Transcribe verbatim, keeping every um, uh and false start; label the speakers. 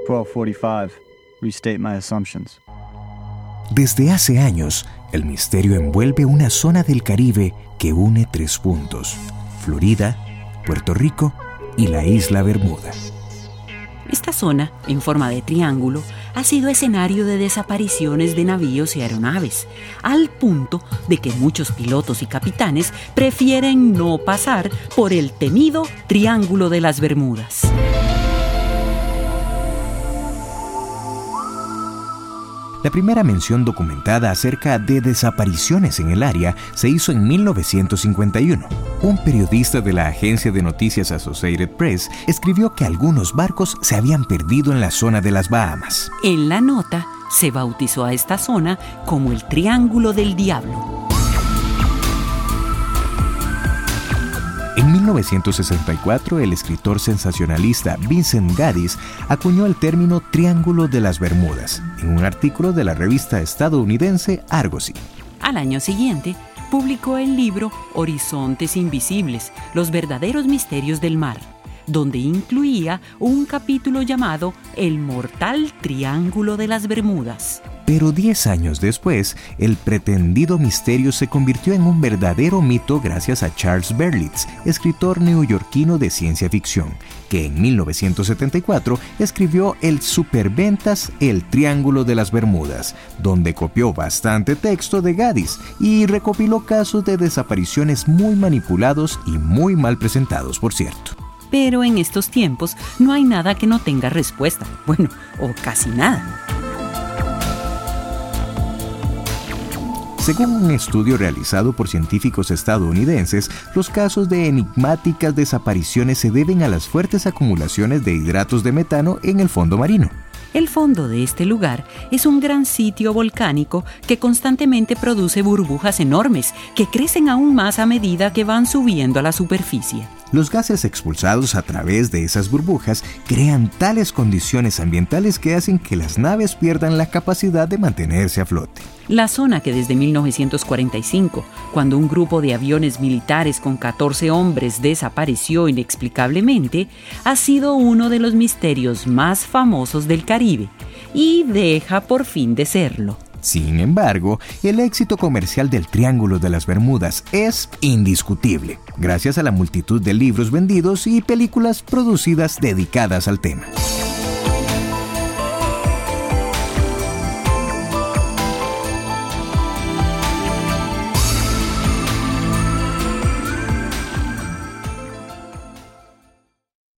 Speaker 1: twelve forty-five. Restate my assumptions.
Speaker 2: Desde hace años, el misterio envuelve una zona del Caribe que une tres puntos: Florida, Puerto Rico y la isla Bermuda.
Speaker 3: Esta zona, en forma de triángulo, ha sido escenario de desapariciones de navíos y aeronaves, al punto de que muchos pilotos y capitanes prefieren no pasar por el temido Triángulo de las Bermudas.
Speaker 2: La primera mención documentada acerca de desapariciones en el área se hizo en mil novecientos cincuenta y uno. Un periodista de la agencia de noticias Associated Press escribió que algunos barcos se habían perdido en la zona de las Bahamas.
Speaker 3: En la nota se bautizó a esta zona como el Triángulo del Diablo.
Speaker 2: En mil novecientos sesenta y cuatro, el escritor sensacionalista Vincent Gaddis acuñó el término Triángulo de las Bermudas en un artículo de la revista estadounidense Argosy.
Speaker 3: Al año siguiente, publicó el libro Horizontes Invisibles, los verdaderos misterios del mar, donde incluía un capítulo llamado El Mortal Triángulo de las Bermudas.
Speaker 2: Pero diez años después, el pretendido misterio se convirtió en un verdadero mito gracias a Charles Berlitz, escritor neoyorquino de ciencia ficción, que en mil novecientos setenta y cuatro escribió el superventas El Triángulo de las Bermudas, donde copió bastante texto de Gaddis y recopiló casos de desapariciones muy manipulados y muy mal presentados, por cierto.
Speaker 3: Pero en estos tiempos no hay nada que no tenga respuesta, bueno, o casi nada.
Speaker 2: Según un estudio realizado por científicos estadounidenses, los casos de enigmáticas desapariciones se deben a las fuertes acumulaciones de hidratos de metano en el fondo marino.
Speaker 3: El fondo de este lugar es un gran sitio volcánico que constantemente produce burbujas enormes que crecen aún más a medida que van subiendo a la superficie.
Speaker 2: Los gases expulsados a través de esas burbujas crean tales condiciones ambientales que hacen que las naves pierdan la capacidad de mantenerse a flote.
Speaker 3: La zona que desde mil novecientos cuarenta y cinco, cuando un grupo de aviones militares con catorce hombres desapareció inexplicablemente, ha sido uno de los misterios más famosos del Caribe y deja por fin de serlo.
Speaker 2: Sin embargo, el éxito comercial del Triángulo de las Bermudas es indiscutible, gracias a la multitud de libros vendidos y películas producidas dedicadas al tema.